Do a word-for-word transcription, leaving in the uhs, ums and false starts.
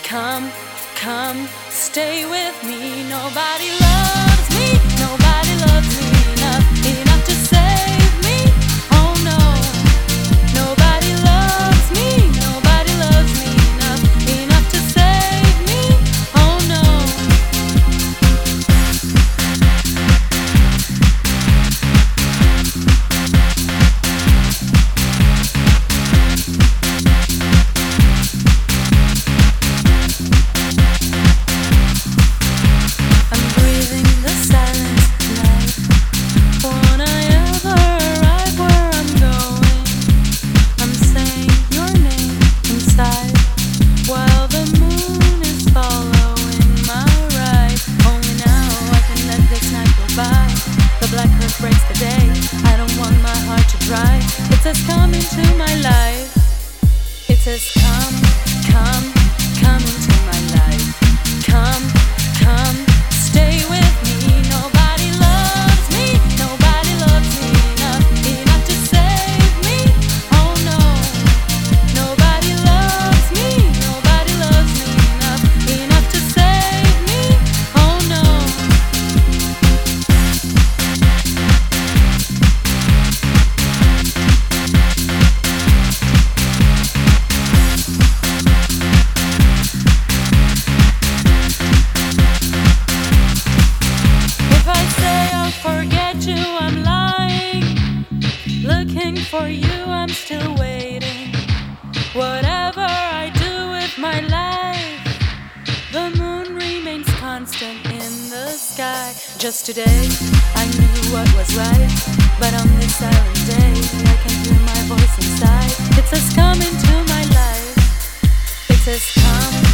come, come, stay with me. Nobody loves me, nobody loves me enough, enough to save me. Oh no, nobody loves me, nobody loves me enough, enough to save me. Oh no. Breaks the day. I don't want my heart to dry. It says come into my life. It says come, come, come into my life. Come, come, stay with me. Nobody loves me, nobody loves me enough, enough to save me. Oh no, nobody loves me, nobody loves me enough, enough to save me. Oh no. For you, I'm still waiting. Whatever I do with my life, the moon remains constant in the sky. Just today, I knew what was right, but on this silent day, I can hear my voice inside. It says come into my life. It says come.